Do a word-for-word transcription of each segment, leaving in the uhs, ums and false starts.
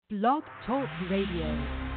Blog Talk Radio.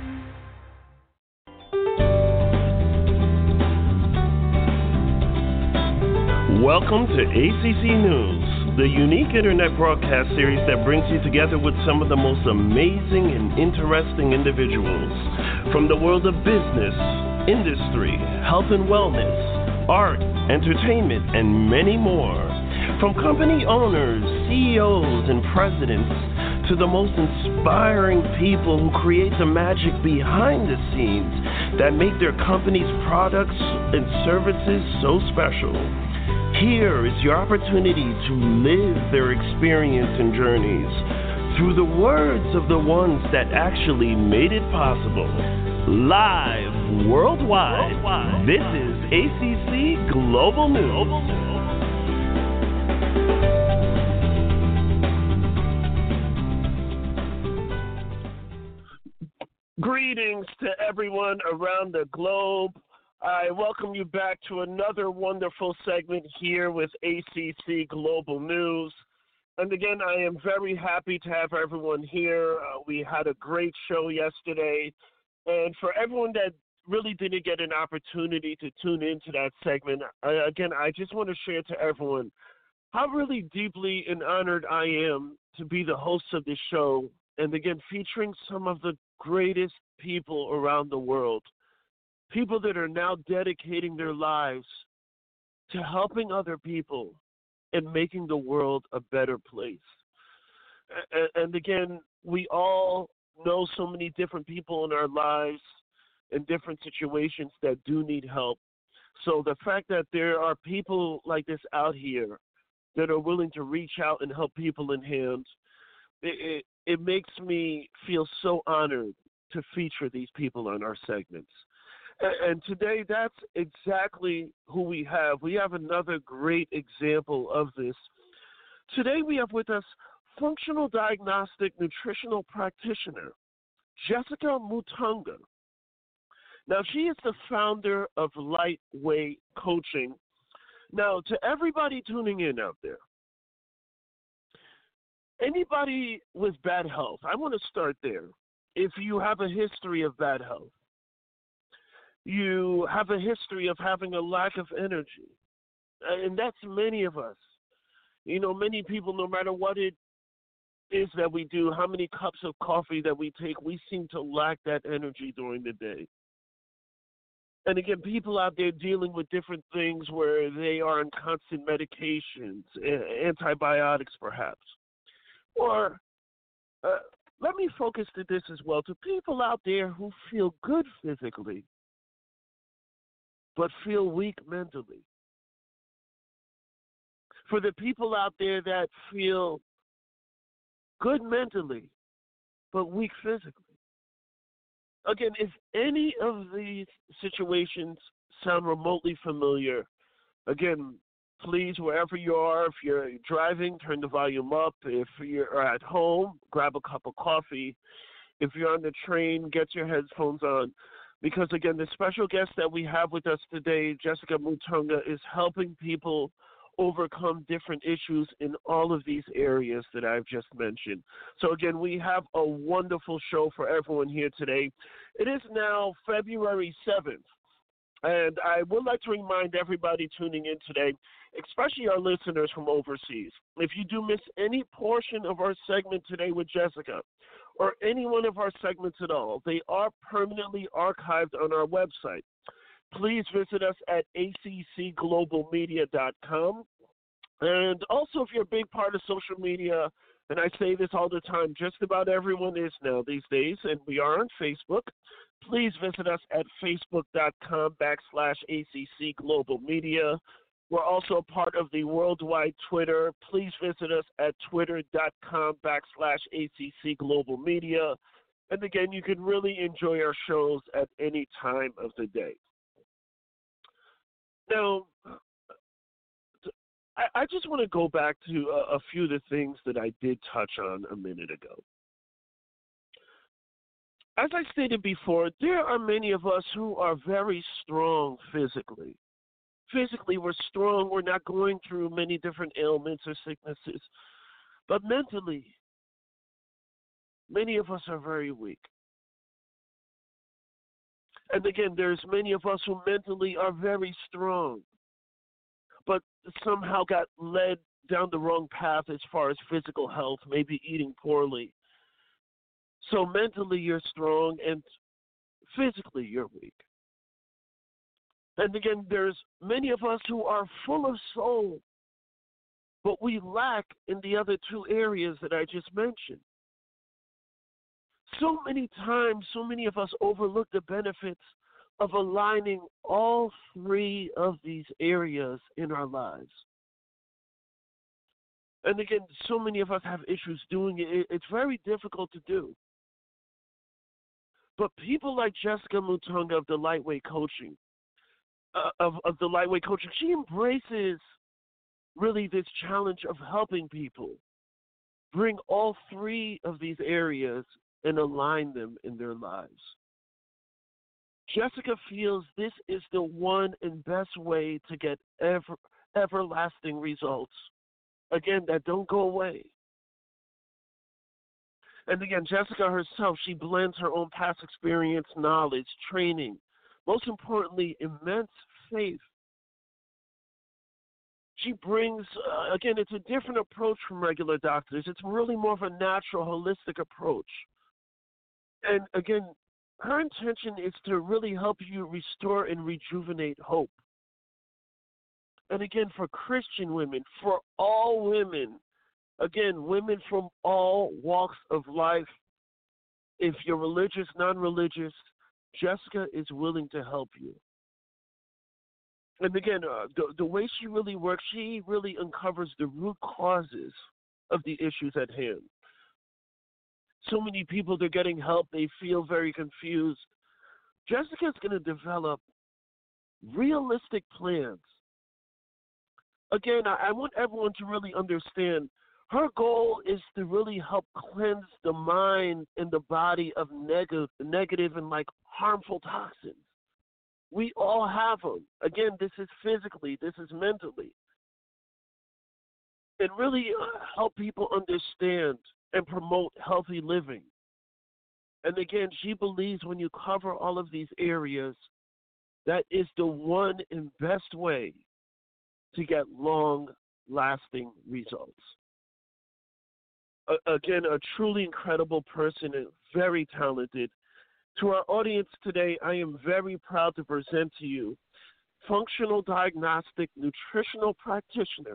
Welcome to A C C News, the unique internet broadcast series that brings you together with some of the most amazing and interesting individuals from the world of business, industry, health and wellness, art, entertainment, and many more. From company owners, C E Os, and presidents to the most inspiring people who create the magic behind the scenes that make their company's products and services so special. Here is your opportunity to live their experience and journeys through the words of the ones that actually made it possible. Live worldwide, worldwide. This is A C C Global News. Global News. Greetings to everyone around the globe. I welcome you back to another wonderful segment here with A C C Global News. And again, I am very happy to have everyone here. Uh, we had a great show yesterday. And for everyone that really didn't get an opportunity to tune into that segment, I, again, I just want to share to everyone how really deeply and honored I am to be the host of this show. And again, featuring some of the greatest people around the world. People that are now dedicating their lives to helping other people and making the world a better place. And again, we all know so many different people in our lives in different situations that do need help. So the fact that there are people like this out here that are willing to reach out and help people in hand, it, it, it makes me feel so honored to feature these people on our segments. And today, that's exactly who we have. We have another great example of this. Today, we have with us functional diagnostic nutritional practitioner, Jessica Mutunga. Now, she is the founder of Lightweight Coaching. Now, to everybody tuning in out there, anybody with bad health, I want to start there. If you have a history of bad health, you have a history of having a lack of energy, and that's many of us. You know, many people, no matter what it is that we do, how many cups of coffee that we take, we seem to lack that energy during the day. And again, people out there dealing with different things where they are on constant medications, antibiotics perhaps. Or uh, let me focus to this as well, to people out there who feel good physically, but feel weak mentally. For the people out there that feel good mentally, but weak physically. Again, if any of these situations sound remotely familiar, again, please, wherever you are, if you're driving, turn the volume up. If you're at home, grab a cup of coffee. If you're on the train, get your headphones on. Because, again, the special guest that we have with us today, Jessica Mutunga, is helping people overcome different issues in all of these areas that I've just mentioned. So, again, we have a wonderful show for everyone here today. It is now February seventh, and I would like to remind everybody tuning in today, especially our listeners from overseas, if you do miss any portion of our segment today with Jessica, or any one of our segments at all, they are permanently archived on our website. Please visit us at A C C global media dot com. And also, if you're a big part of social media, and I say this all the time, just about everyone is now these days, and we are on Facebook, please visit us at facebook.com backslash ACC Global Media. We're also a part of the worldwide Twitter. Please visit us at twitter.com backslash ACC Global Media. And again, you can really enjoy our shows at any time of the day. Now, I, I just want to go back to a, a few of the things that I did touch on a minute ago. As I stated before, there are many of us who are very strong physically. Physically, we're strong. We're not going through many different ailments or sicknesses. But mentally, many of us are very weak. And again, there's many of us who mentally are very strong, but somehow got led down the wrong path as far as physical health, maybe eating poorly. So mentally you're strong and physically you're weak. And again, there's many of us who are full of soul, but we lack in the other two areas that I just mentioned. So many times, so many of us overlook the benefits of aligning all three of these areas in our lives. And again, so many of us have issues doing it. It's very difficult to do. But people like Jessica Mutunga of the Lightweight Coaching, uh, of, of the Lightweight Coaching, she embraces really this challenge of helping people bring all three of these areas and align them in their lives. Jessica feels this is the one and best way to get ever, everlasting results, again, that don't go away. And again, Jessica herself, she blends her own past experience, knowledge, training, most importantly, immense faith. She brings, uh, again, it's a different approach from regular doctors. It's really more of a natural, holistic approach. And again, her intention is to really help you restore and rejuvenate hope. And again, for Christian women, for all women, again, women from all walks of life, if you're religious, non-religious, Jessica is willing to help you. And again, uh, the, the way she really works, she really uncovers the root causes of the issues at hand. So many people, they're getting help. They feel very confused. Jessica's going to develop realistic plans. Again, I, I want everyone to really understand her goal is to really help cleanse the mind and the body of neg- negative and like harmful toxins. We all have them. Again, this is physically, this is mentally. And really uh, help people understand and promote healthy living. And again, she believes when you cover all of these areas, that is the one and best way to get long-lasting results. Uh, again, a truly incredible person and very talented. To our audience today, I am very proud to present to you functional diagnostic nutritional practitioner,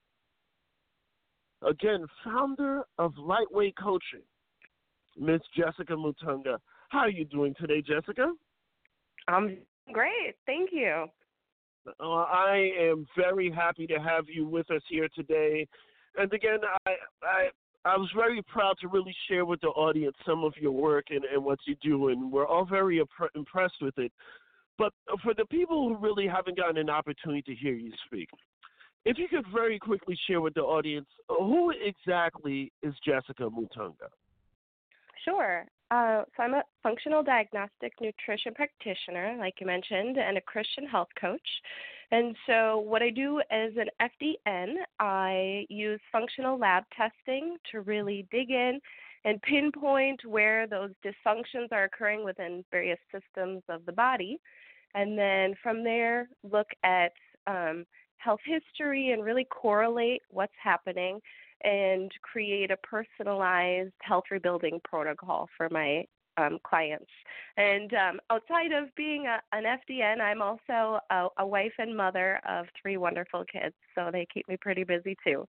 again, founder of Lightweight Coaching, Miss Jessica Mutunga. How are you doing today, Jessica? I'm great. Thank you. Uh, I am very happy to have you with us here today. And again, I, I I was very proud to really share with the audience some of your work and, and what you do, and we're all very impre- impressed with it. But for the people who really haven't gotten an opportunity to hear you speak, if you could very quickly share with the audience, who exactly is Jessica Mutunga? Sure. Uh, so I'm a functional diagnostic nutrition practitioner, like you mentioned, and a Christian health coach. And so what I do as an F D N, I use functional lab testing to really dig in and pinpoint where those dysfunctions are occurring within various systems of the body. And then from there, look at um, health history and really correlate what's happening and create a personalized health rebuilding protocol for my um, clients. And um, outside of being a, an F D N, I'm also a, a wife and mother of three wonderful kids, so they keep me pretty busy too.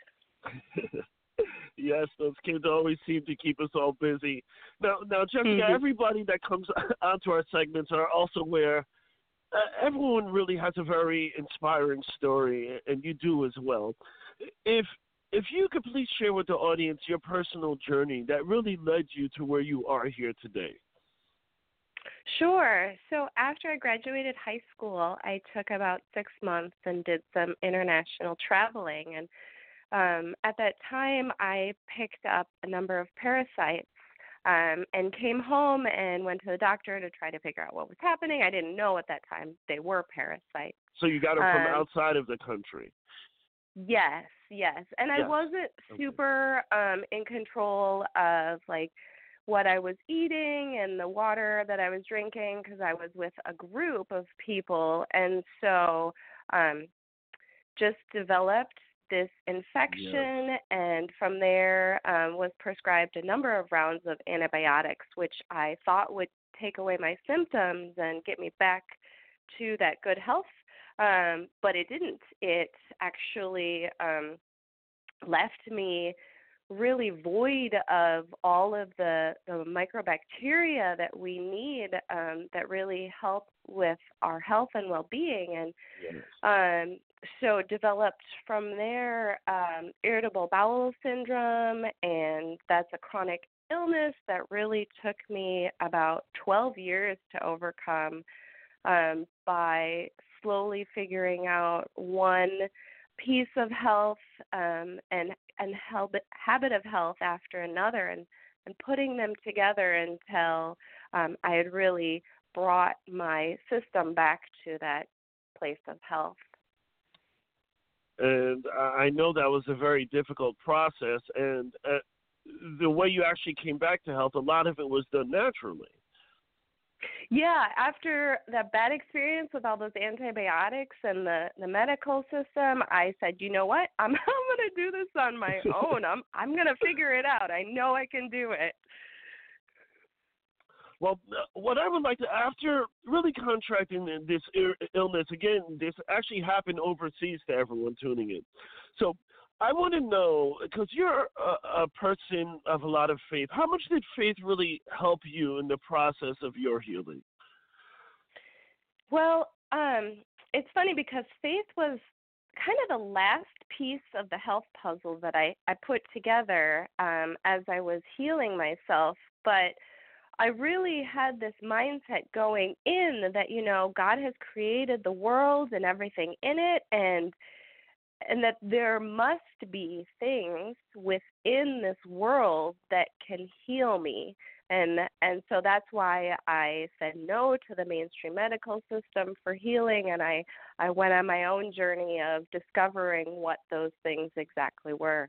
Yes, those kids always seem to keep us all busy. Now, now, Jessica, mm-hmm. everybody that comes onto our segments are also aware uh, everyone really has a very inspiring story, and you do as well. If If you could please share with the audience your personal journey that really led you to where you are here today. Sure. So after I graduated high school, I took about six months and did some international traveling. And um, at that time, I picked up a number of parasites um, and came home and went to the doctor to try to figure out what was happening. I didn't know at that time they were parasites. So you got them from um, outside of the country. Yes, yes. And I Yes. wasn't Okay. super um in control of like what I was eating and the water that I was drinking because I was with a group of people, and so um just developed this Yes. infection, and from there um, was prescribed a number of rounds of antibiotics, which I thought would take away my symptoms and get me back to that good health. Um, but it didn't. It actually um, left me really void of all of the, the microbacteria that we need um, that really help with our health and well-being. And Yes. um, so developed from there um, irritable bowel syndrome, and that's a chronic illness that really took me about twelve years to overcome um, by slowly figuring out one piece of health um, and and habit, habit of health after another, and, and putting them together until um, I had really brought my system back to that place of health. And I I know that was a very difficult process. And uh, the way you actually came back to health, a lot of it was done naturally. Yeah, after that bad experience with all those antibiotics and the, the medical system, I said, you know what? I'm I'm gonna do this on my own. I'm I'm gonna figure it out. I know I can do it. Well, uh, what I would like to, after really contracting this ir- illness, again, this actually happened overseas to everyone tuning in. So I want to know, because you're a, a person of a lot of faith, how much did faith really help you in the process of your healing? Well, um, it's funny because faith was kind of the last piece of the health puzzle that I, I put together um, as I was healing myself. But I really had this mindset going in that, you know, God has created the world and everything in it, and and that there must be things within this world that can heal me. And and so that's why I said no to the mainstream medical system for healing, and I, I went on my own journey of discovering what those things exactly were.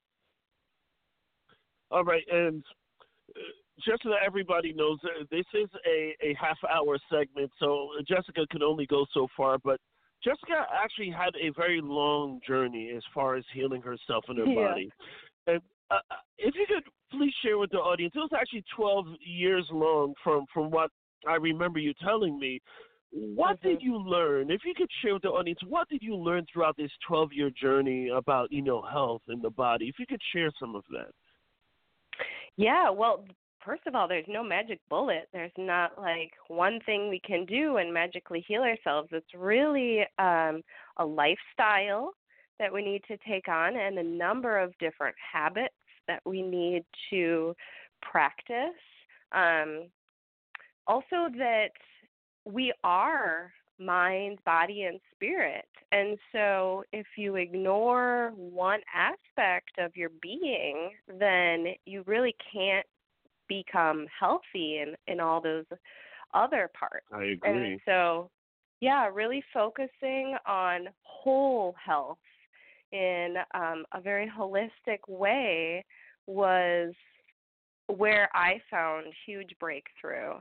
All right, and uh, just so that everybody knows, uh, this is a, a half hour segment, so Jessica can only go so far, but Jessica actually had a very long journey as far as healing herself and her Yeah. body. And uh, uh, if you could please share with the audience, it was actually twelve years long from, from what I remember you telling me. What Mhm. did you learn? If you could share with the audience, what did you learn throughout this twelve-year journey about, you know, health and the body? If you could share some of that. Yeah, well, first of all, there's no magic bullet. There's not like one thing we can do and magically heal ourselves. It's really um, a lifestyle that we need to take on and a number of different habits that we need to practice. Um, also, that we are mind, body, and spirit. And so if you ignore one aspect of your being, then you really can't become healthy in, in all those other parts. I And agree. so, yeah, really focusing on whole health in um, a very holistic way was where I found huge breakthrough.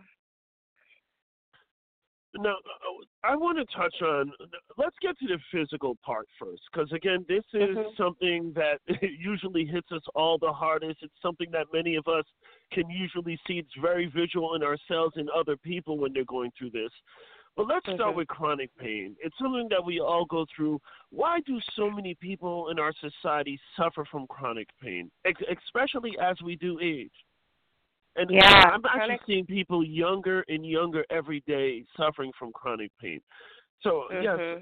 Now, I want to touch on, let's get to the physical part first, because again, this is Mhm. something that usually hits us all the hardest. It's something that many of us can usually see. It's very visual in ourselves and other people when they're going through this. But let's start Mhm. with chronic pain. It's something that we all go through. Why do so many people in our society suffer from chronic pain, ex- especially as we do age? And Yeah, I'm actually chronic. seeing people younger and younger every day suffering from chronic pain. So, yes, Mhm.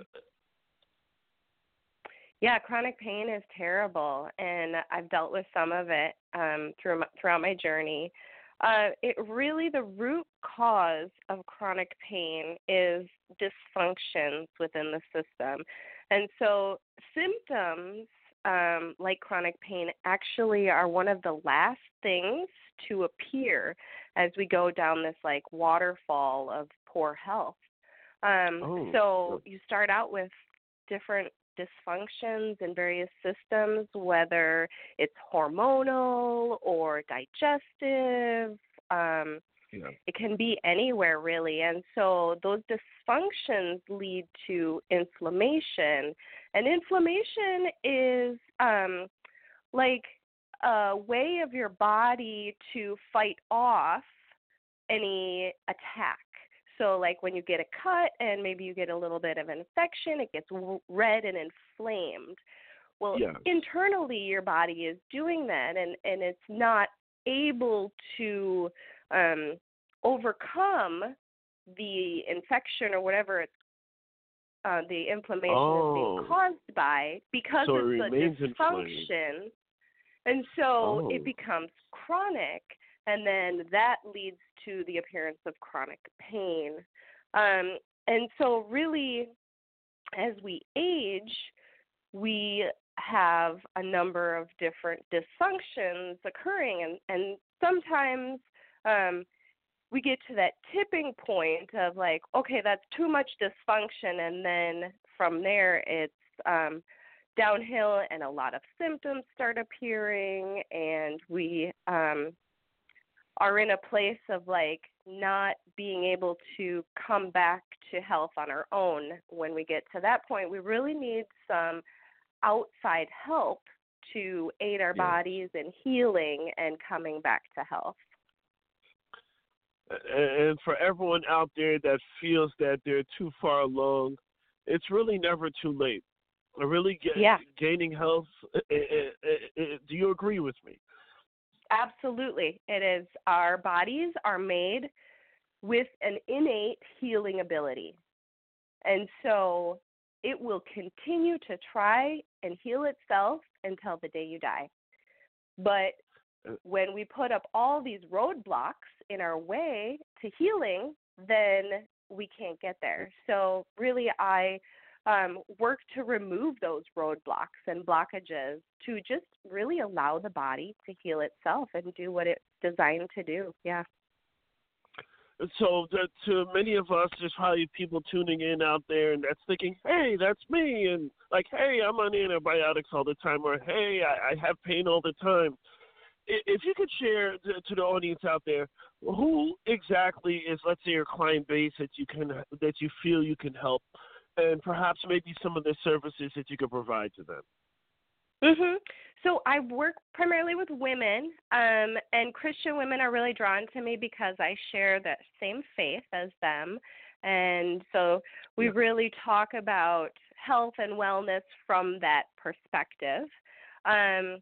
Yeah, chronic pain is terrible, and I've dealt with some of it um, through my, throughout my journey. Uh, it really, the root cause of chronic pain is dysfunctions within the system, and so symptoms um, like chronic pain actually are one of the last things to appear as we go down this like waterfall of poor health. Um, oh, so you start out with different dysfunctions in various systems, whether it's hormonal or digestive. Um, Yeah. it can be anywhere, really. And so those dysfunctions lead to inflammation. And inflammation is um, like a way of your body to fight off any attack. So, like when you get a cut and maybe you get a little bit of an infection, it gets w- red and inflamed. Well, Yes. internally, your body is doing that, and, and it's not able to um, overcome the infection or whatever it's, uh, the inflammation is being Oh. caused by, because So it it's a remains inflamed. dysfunction. And so Oh. it becomes chronic, and then that leads to the appearance of chronic pain. Um, and so really, as we age, we have a number of different dysfunctions occurring, and, and sometimes um, we get to that tipping point of like, okay, that's too much dysfunction, and then from there it's um, downhill, and a lot of symptoms start appearing, and we um, are in a place of like not being able to come back to health on our own. When we get to that point, we really need some outside help to aid our Yeah. bodies in healing and coming back to health. And for everyone out there that feels that they're too far along, it's really never too late. Really get, Yeah. gaining health. uh, uh, uh, uh, Do you agree with me? Absolutely. It is. Our bodies are made with an innate healing ability. And so it will continue to try and heal itself until the day you die. But when we put up all these roadblocks in our way to healing, then we can't get there. So really, I um, work to remove those roadblocks and blockages to just really allow the body to heal itself and do what it's designed to do. Yeah. So the, to many of us, there's probably people tuning in out there and that's thinking, hey, that's me. And like, hey, I'm on antibiotics all the time. Or, hey, I, I have pain all the time. If you could share to, to the audience out there, who exactly is, let's say, your client base that you can that you feel you can help, and perhaps maybe some of the services that you could provide to them. Mhm. So I work primarily with women, um, and Christian women are really drawn to me because I share that same faith as them, and so we Yeah. really talk about health and wellness from that perspective. Um,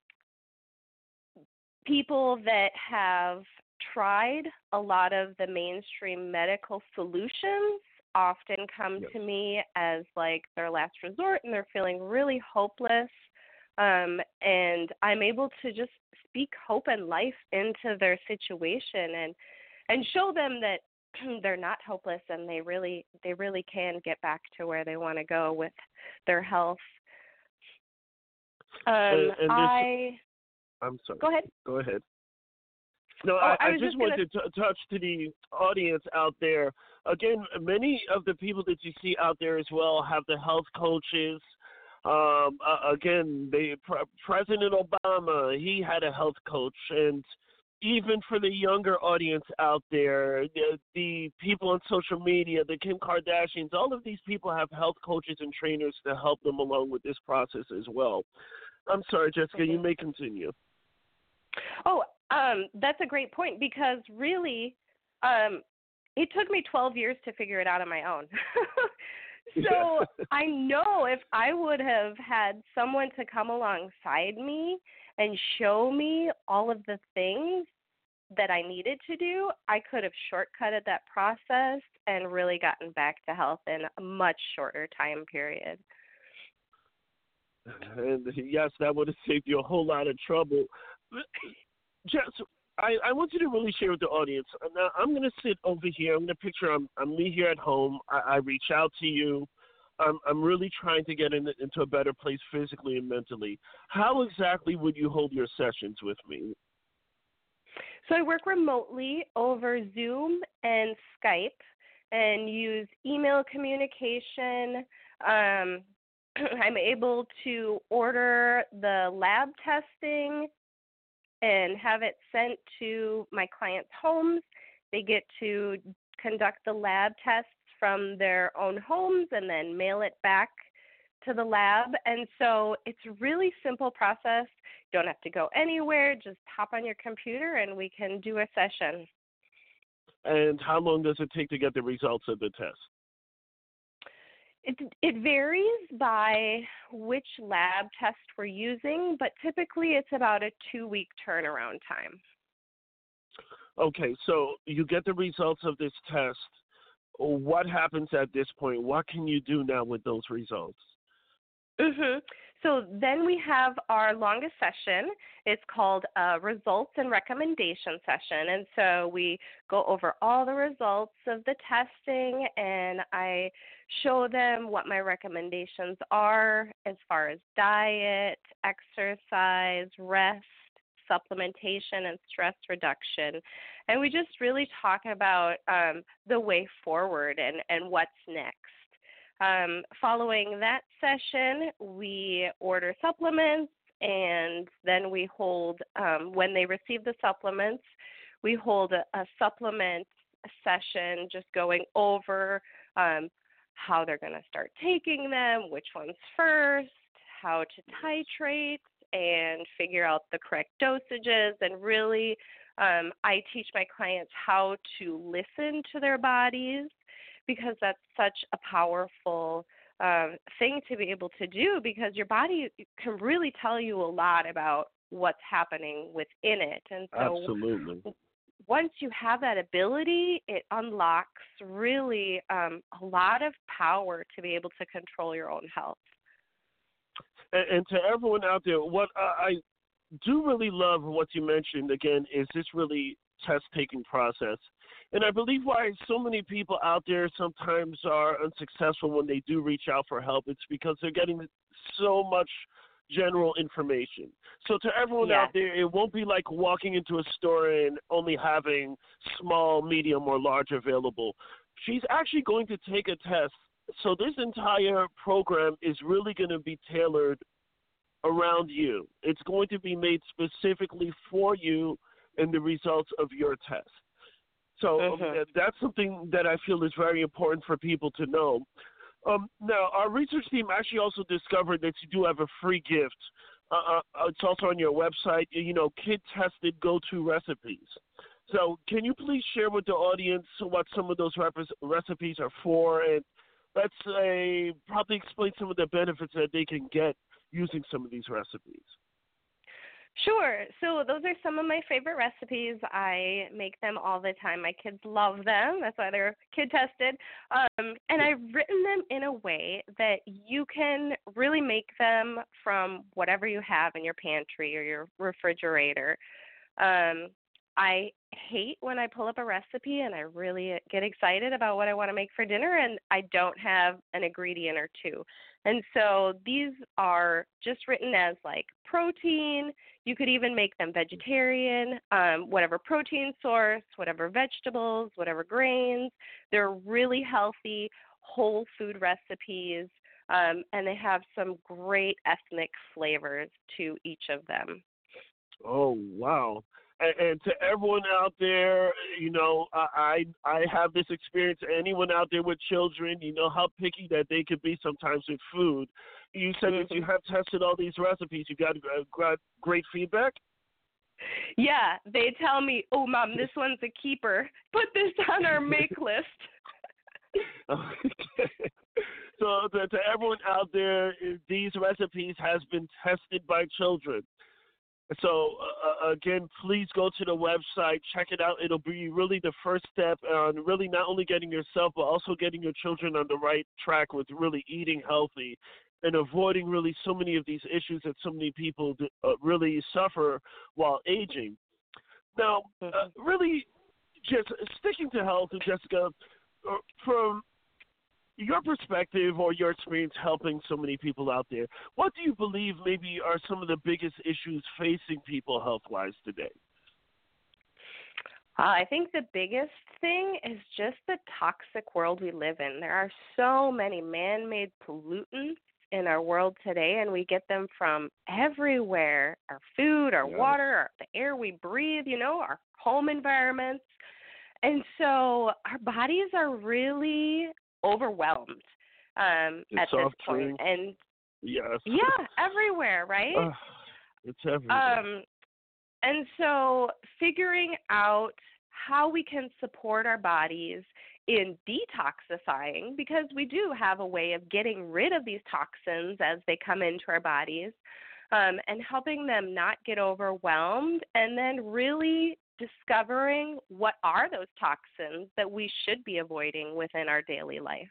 people that have tried a lot of the mainstream medical solutions often come Yes. to me as like their last resort, and they're feeling really hopeless. Um, and I'm able to just speak hope and life into their situation, and and show them that they're not hopeless, and they really they really can get back to where they want to go with their health. Um, And, and this, I I'm sorry. go ahead. Go ahead. No, Oh, I, I I was just just gonna- wanted to t- touch to the audience out there. Again, many of the people that you see out there as well have the health coaches. Um, uh, again, they, Pre- President Obama, he had a health coach, and even for the younger audience out there, the, the people on social media, the Kim Kardashians, all of these people have health coaches and trainers to help them along with this process as well. I'm sorry, Jessica, you may continue. Oh, um, that's a great point, because really, um, it took me twelve years to figure it out on my own. So I know if I would have had someone to come alongside me and show me all of the things that I needed to do, I could have shortcutted that process and really gotten back to health in a much shorter time period. And yes, that would have saved you a whole lot of trouble. Jess, I, I want you to really share with the audience. Now, I'm going to sit over here. I'm going to picture I'm, I'm me here at home. I, I reach out to you. I'm, I'm really trying to get in, into a better place physically and mentally. How exactly would you hold your sessions with me? So I work remotely over Zoom and Skype, and use email communication. Um, I'm able to order the lab testing and have it sent to my clients' homes. They get to conduct the lab tests from their own homes and then mail it back to the lab. And so it's a really simple process. You don't have to go anywhere. Just hop on your computer and we can do a session. And how long does it take to get the results of the test? It, it varies by which lab test we're using, but typically it's about a two-week turnaround time. Okay, so you get the results of this test. What happens at this point? What can you do now with those results? Mm-hmm. So then we have our longest session. It's called a results and recommendation session. And so we go over all the results of the testing, and I show them what my recommendations are as far as diet, exercise, rest, supplementation, and stress reduction. And we just really talk about um, the way forward and, and what's next. Um, following that session, we order supplements, and then we hold, um, when they receive the supplements, we hold a, a supplement session just going over um, how they're going to start taking them, which ones first, how to titrate, and figure out the correct dosages. And really, um, I teach my clients how to listen to their bodies, because that's such a powerful um, thing to be able to do, because your body can really tell you a lot about what's happening within it. And so Absolutely. once you have that ability, it unlocks really um, a lot of power to be able to control your own health. And, and to everyone out there, what I do really love what you mentioned, again, is this really test-taking process. And I believe why so many people out there sometimes are unsuccessful when they do reach out for help, it's because they're getting so much general information. So to everyone Yes. out there, it won't be like walking into a store and only having small, medium, or large available. She's actually going to take a test. So this entire program is really going to be tailored around you. It's going to be made specifically for you and the results of your test. So um, Mm-hmm. that's something that I feel is very important for people to know. Um, now, our research team actually also discovered that you do have a free gift. Uh, uh, it's also on your website, you know, kid-tested go-to recipes. So can you please share with the audience what some of those rep- recipes are for, and let's say probably explain some of the benefits that they can get using some of these recipes? Sure. So those are some of my favorite recipes. I make them all the time. My kids love them. That's why they're kid tested. Um, and I've written them in a way that you can really make them from whatever you have in your pantry or your refrigerator. Um, I hate when I pull up a recipe and I really get excited about what I want to make for dinner and I don't have an ingredient or two. And so these are just written as like protein. You could even make them vegetarian, um, whatever protein source, whatever vegetables, whatever grains. They're really healthy, whole food recipes, um, and they have some great ethnic flavors to each of them. Oh, wow. And, and to everyone out there, you know, I, I I have this experience. Anyone out there with children, you know how picky that they could be sometimes with food. You said Mm-hmm. that you have tested all these recipes. You got uh, great feedback? Yeah, they tell me, oh, Mom, this one's a keeper. Put this on our make list. Okay. So to, to everyone out there, these recipes has been tested by children. So, uh, again, please go to the website, check it out. It'll be really the first step on really not only getting yourself, but also getting your children on the right track with really eating healthy and avoiding really so many of these issues that so many people do, uh, really suffer while aging. Now, uh, really just sticking to health, Jessica, uh, from your perspective or your experience helping so many people out there, what do you believe maybe are some of the biggest issues facing people health-wise today? Uh, I think the biggest thing is just the toxic world we live in. There are so many man-made pollutants in our world today, and we get them from everywhere: our food, our Yes. water, our, the air we breathe, you know, our home environments. And so our bodies are really overwhelmed um, The at this soft point. drink. And Yes. yeah, everywhere, right? Ugh, it's everywhere. Um, and so figuring out how we can support our bodies in detoxifying, because we do have a way of getting rid of these toxins as they come into our bodies, um, and helping them not get overwhelmed, and then really discovering what are those toxins that we should be avoiding within our daily life.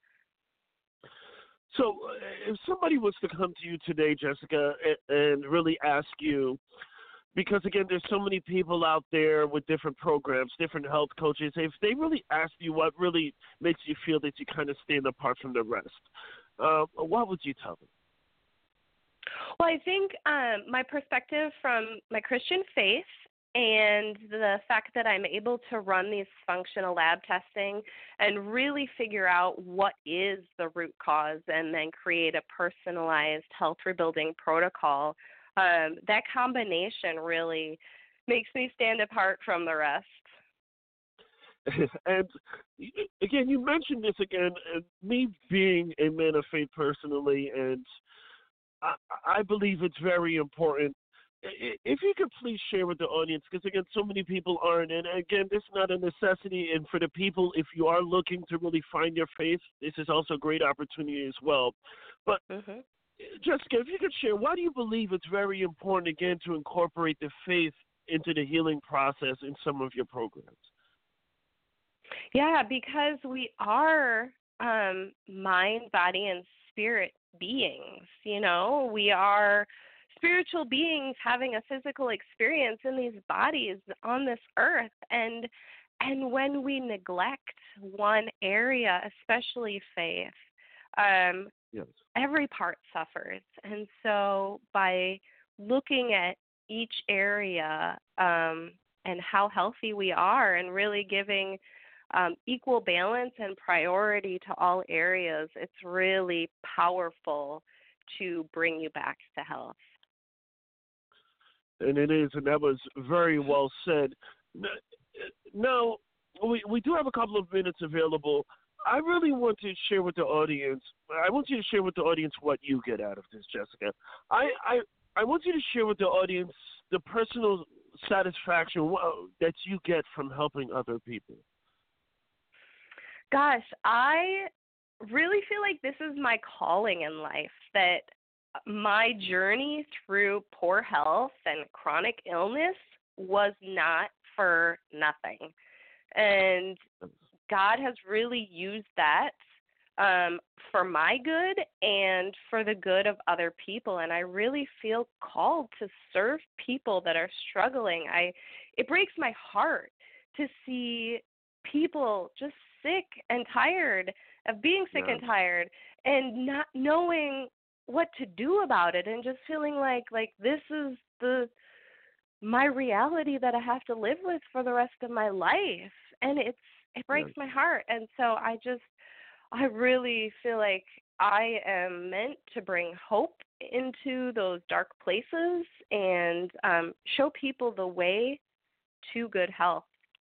So, uh, if somebody was to come to you today, Jessica, and, and really ask you, because again, there's so many people out there with different programs, different health coaches. If they really ask you what really makes you feel that you kind of stand apart from the rest, uh, what would you tell them? Well, I think um, my perspective from my Christian faith and the fact that I'm able to run these functional lab testing and really figure out what is the root cause and then create a personalized health rebuilding protocol, um, that combination really makes me stand apart from the rest. And again, you mentioned this again, and me being a man of faith personally, and I, I believe it's very important. If you could please share with the audience, because again, so many people aren't, and again, this is not a necessity, and for the people, if you are looking to really find your faith, this is also a great opportunity as well. But Mm-hmm. Jessica, if you could share, why do you believe it's very important, again, to incorporate the faith into the healing process in some of your programs? Yeah, because we are um, mind, body, and spirit beings. You know, we are spiritual beings having a physical experience in these bodies on this earth, and and when we neglect one area, especially faith, um, Yes. every part suffers. And so by looking at each area um, and how healthy we are, and really giving um, equal balance and priority to all areas, it's really powerful to bring you back to health. And it is, and that was very well said. Now, we, we do have a couple of minutes available. I really want to share with the audience, I want you to share with the audience what you get out of this, Jessica. I, I, I want you to share with the audience the personal satisfaction that you get from helping other people. Gosh, I really feel like this is my calling in life, that my journey through poor health and chronic illness was not for nothing. And God has really used that um, for my good and for the good of other people. And I really feel called to serve people that are struggling. I, it breaks my heart to see people just sick and tired of being sick Yeah. and tired and not knowing what to do about it, and just feeling like like this is the my reality that I have to live with for the rest of my life. And it's it breaks Yeah. my heart. And so I just I really feel like I am meant to bring hope into those dark places and um, show people the way to good health.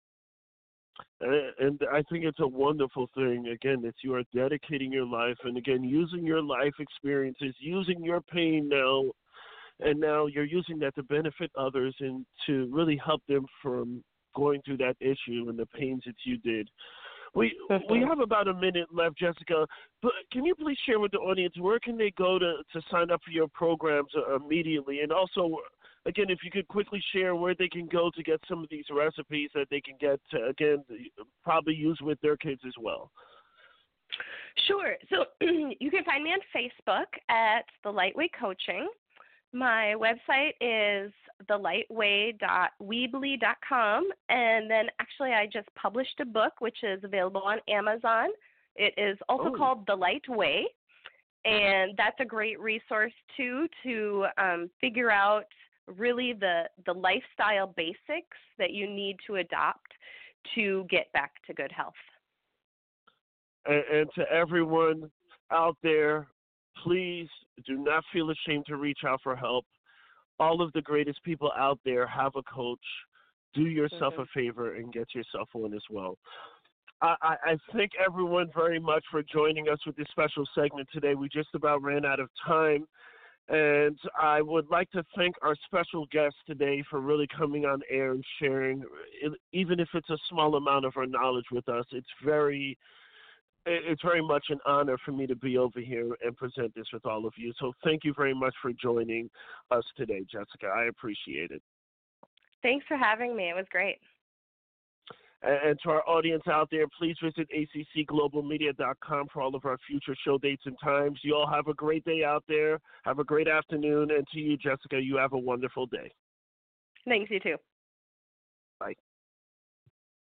And I think it's a wonderful thing, again, that you are dedicating your life and, again, using your life experiences, using your pain now, and now you're using that to benefit others and to really help them from going through that issue and the pains that you did. We we have about a minute left, Jessica, but can you please share with the audience where can they go to, to sign up for your programs immediately? And also, again, if you could quickly share where they can go to get some of these recipes that they can get to, again, probably use with their kids as well. Sure. So you can find me on Facebook at The Lightway Coaching. My website is the lightway dot weebly dot com, and then actually I just published a book which is available on Amazon. It is also Oh. called The Light Way, and that's a great resource too to um, figure out really the, the lifestyle basics that you need to adopt to get back to good health. And, and to everyone out there, please do not feel ashamed to reach out for help. All of the greatest people out there have a coach. Do yourself mm-hmm. a favor and get yourself one as well. I, I, I thank everyone very much for joining us with this special segment today. We just about ran out of time. And I would like to thank our special guest today for really coming on air and sharing, even if it's a small amount of her knowledge with us. It's very, it's very much an honor for me to be over here and present this with all of you. So thank you very much for joining us today, Jessica. I appreciate it. Thanks for having me. It was great. And to our audience out there, please visit A C C global media dot com for all of our future show dates and times. You all have a great day out there. Have a great afternoon. And to you, Jessica, you have a wonderful day. Thanks, you too.